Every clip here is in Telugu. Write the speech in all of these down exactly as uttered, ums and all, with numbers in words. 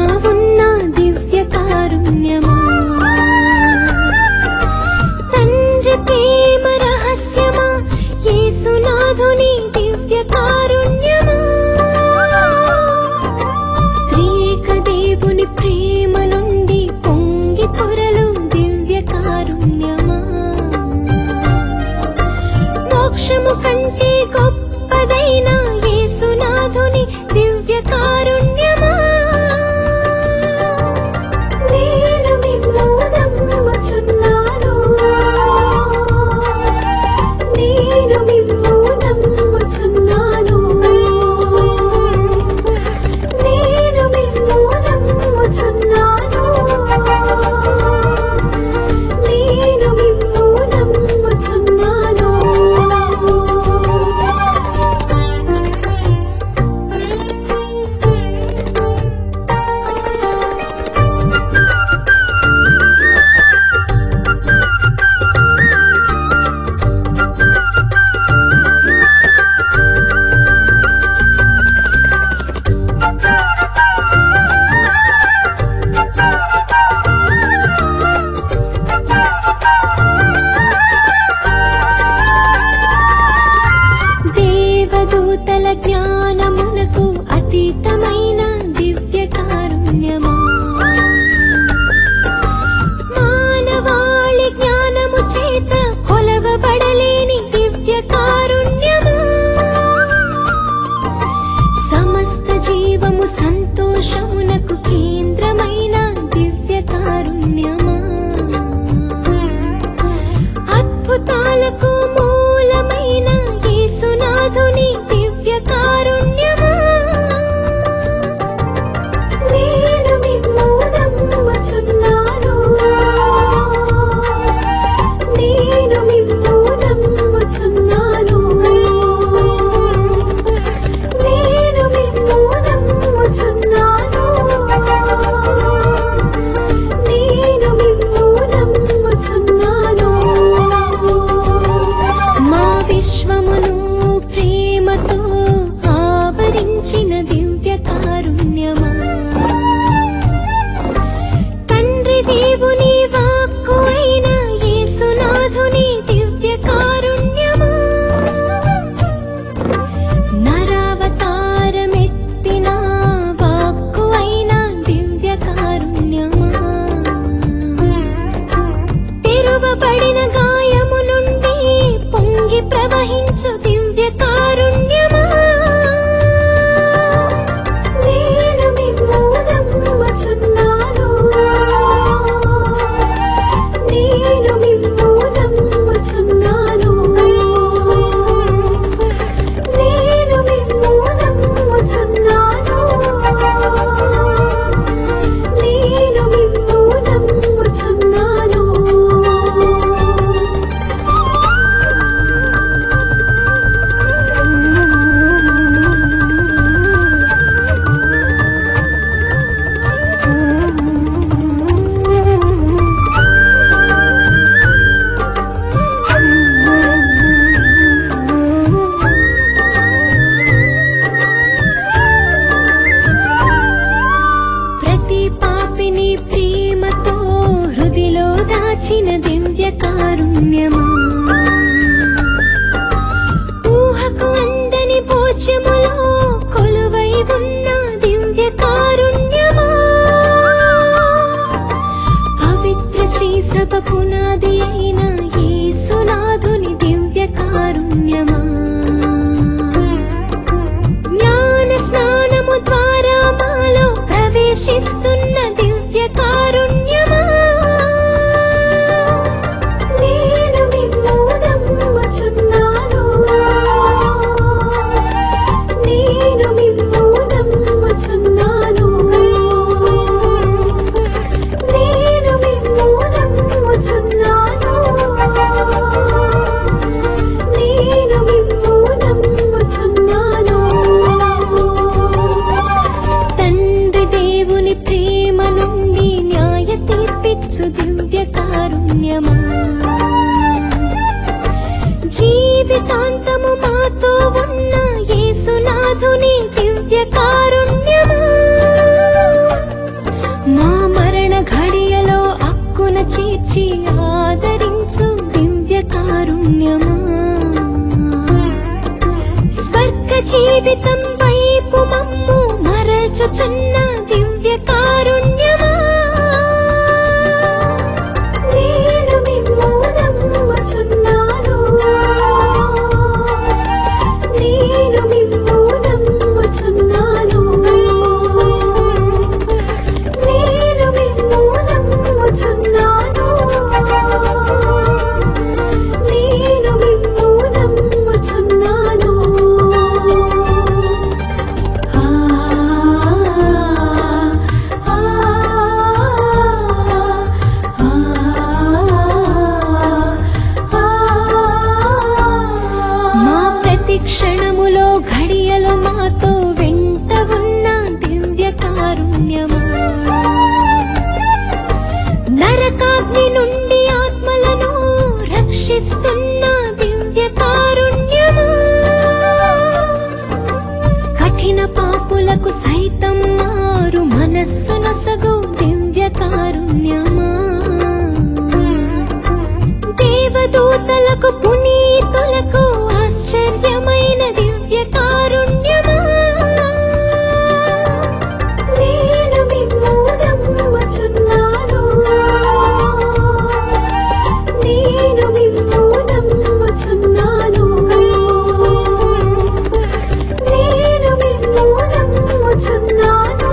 ఉన్న దివ్య కారుణ్యమా, తండ్రి ప్రేమ రహస్యమా, యేసునాథుని దివ్య కారుణ్యమా, త్రియేక దేవుని ప్రేమ నుండి పొంగి పొరలు దివ్య కారుణ్యమా, మోక్షము కంటే గొప్పదైన యేసునాథుని దివ్య కారుణ్యమా, నేను నిన్ను నమ్ముచున్నాను, నేను నిన్ను నమ్ముచున్నాను, నేను నిన్ను నమ్ముచున్నాను, నేను నిన్ను నమ్ముచున్నాను. దేవదూతల జ్ఞానమునకు అతీతమైన దివ్య కారుణ్యమా, మానవాళి జ్ఞానము చేత కొలవబడలేని దివ్య కారుణ్యమా, సమస్త జీవము సంతోషమునకు కేంద్రమైన దివ్య కారుణ్యమా, అద్భుతాలకు మూలమైన యేసునాథుని దివ్య కారుణ్యమా, నేను నిన్ను నమ్ముచున్నాను, నేను నిన్ను నమ్ముచున్నాను, నేను నిన్ను నమ్ముచున్నాను, నేను నిన్ను నమ్ముచున్నాను. మా విశ్వమును ప్రేమతో ఆవరించిన దివ్య కారుణ్యమా, తండ్రి దేవుని వాక్కు అయిన యేసునాథుని దివ్య కారుణ్యమా, నరావతారమెత్తిన వాక్కు అయిన దివ్య కారుణ్యమా, తెరువబడిన గాయము నుండి పొంగి ప్రవహించు దివ్య కారుణ్యమా, నేను నిన్ను నమ్ముచున్నాను, నేను నిన్ను నమ్ముచున్నాను, నేను నిన్ను నమ్ముచున్నాను, నేను నిన్ను నమ్ముచున్నాను. ప్రతి పాపిని ప్రేమతో హృదిలో దాచిన దివ్య కారుణ్యమా, ఊహకు అందని భోజ్యములో కొలువై ఉన్న దివ్య కారుణ్యమా, పవిత్ర శ్రీ సభ పునాది అయిన యేసునాథుని దివ్య కారుణ్యమా, జ్ఞాన స్నానము ద్వారా మాలో ప్రవేశిస్తున్న దివ్య కారుణ్యమా, నేను నిన్ను నమ్ముచున్నాను, నేను నిన్ను నమ్ముచున్నాను, నేను నిన్ను నమ్ముచున్నాను, నేను నిన్ను నమ్ముచున్నాను. తండ్రి దేవుని ప్రేమ నుండి న్యాయ తీర్పిచ్చు దివ్య కారుణ్యమా, జీవితాంతము మాతో ఉన్న యేసునాథుని దివ్య కారుణ్యమా, పిలిచి ఆదరించు దివ్య కారుణ్యమా, స్వర్గ జీవితం వైపు మమ్ము మరల్చుచున్న దివ్య కారుణ్యమా, నేను మిమ్ము నమ్ముచున్నాను, నేను మిమ్ము నమ్ముచున్నాను, నేను మిమ్ము నమ్ముచున్నాను, నేను మిమ్ము నమ్ముచున్నాను. ఆ ఆ ఆ మా ప్రతి క్షణములో ఘడియలు మాతో వెంట ఉన్న దివ్య కారుణ్యమా, నరకాగ్ని నుండి ఆత్మలను రక్షిస్తున్న దివ్య కారుణ్యమా, కఠిన పాపులకు సైతం మారు మనస్సు నొసగు దివ్య కారుణ్యమా, దేవదూతలకు పునీతులకు ఆశ్చర్యమైన దివ్య కారుణ్యమా, నేను మిమ్ము నమ్ముచున్నాను, నేను మిమ్ము నమ్ముచున్నాను, నేను మిమ్ము నమ్ముచున్నాను,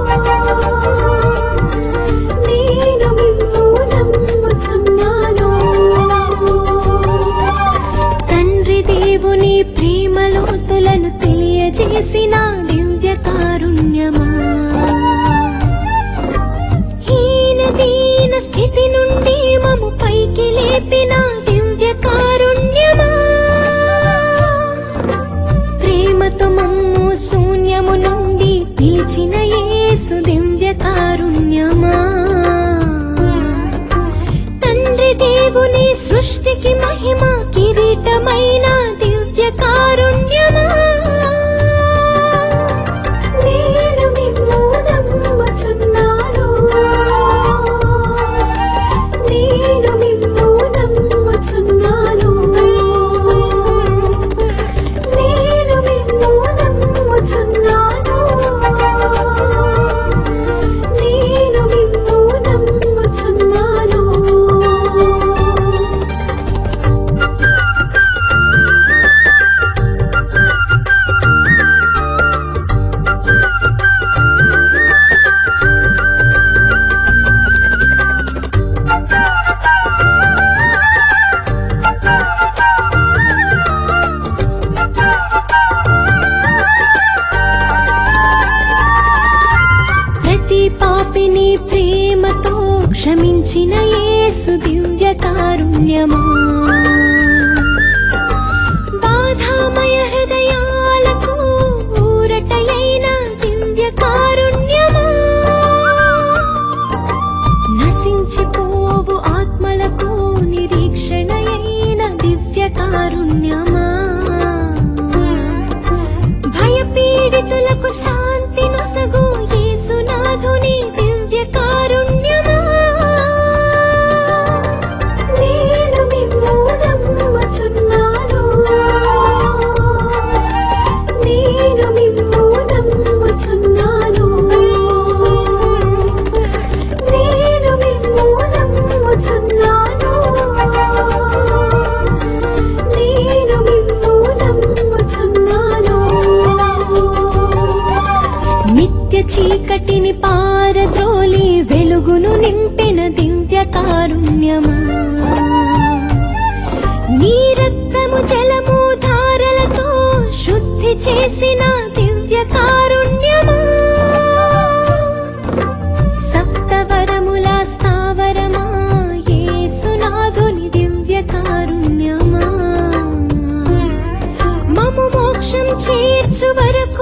నేను మిమ్ము నమ్ముచున్నాను. తండ్రి దేవుని ప్రేమలోతులను తెలియజేసిన దివ్య కారుణ్యమా, హీన దీన స్థితి నుండి మము పైకి లేపిన దివ్య కారుణ్యమా, ప్రేమతో మమ్ము శూన్యము నుండి పిలిచిన యేసు దివ్య కారుణ్యమా, తండ్రి దేవుని సృష్టికి మహిమ కిరీటమైన దివ్య కారుణ్యమా, నేను మిమ్ము నమ్ముచున్నాను, నేను మిమ్ము నమ్ముచున్నాను, నేను మిమ్ము నమ్ముచున్నాను, నేను మిమ్ము నమ్ముచున్నాను. ప్రతి పాపిని ప్రేమతో క్షమించిన యేసు దివ్య కారుణ్యమా, బాధామయ హృదయాలకు ఊరటయైన దివ్య కారుణ్యమా, నశించిపోవు ఆత్మలకు నిరీక్షణయైన దివ్య కారుణ్యమా, భయపీడితులకు శాంతి నొసగు యేసునాథుని దివ్య కారుణ్యమా, నేను మిమ్ము నమ్ముచున్నాను, నేను మిమ్ము నమ్ముచున్నాను, నేను మిమ్ము నమ్ముచున్నాను, నేను మిమ్ము నమ్ముచున్నాను. నిత్య చీకటిని పారద్రోలి వెలుగును నింపిన దివ్య కారుణ్యమా, నీ రక్తము జలము ధారలతో శుద్ధి చేసిన దివ్య కారుణ్యమా, సప్తవరముల స్థావరమా యేసునాథుని దివ్య కారుణ్యమా, మము మోక్షం చేర్చు వరకు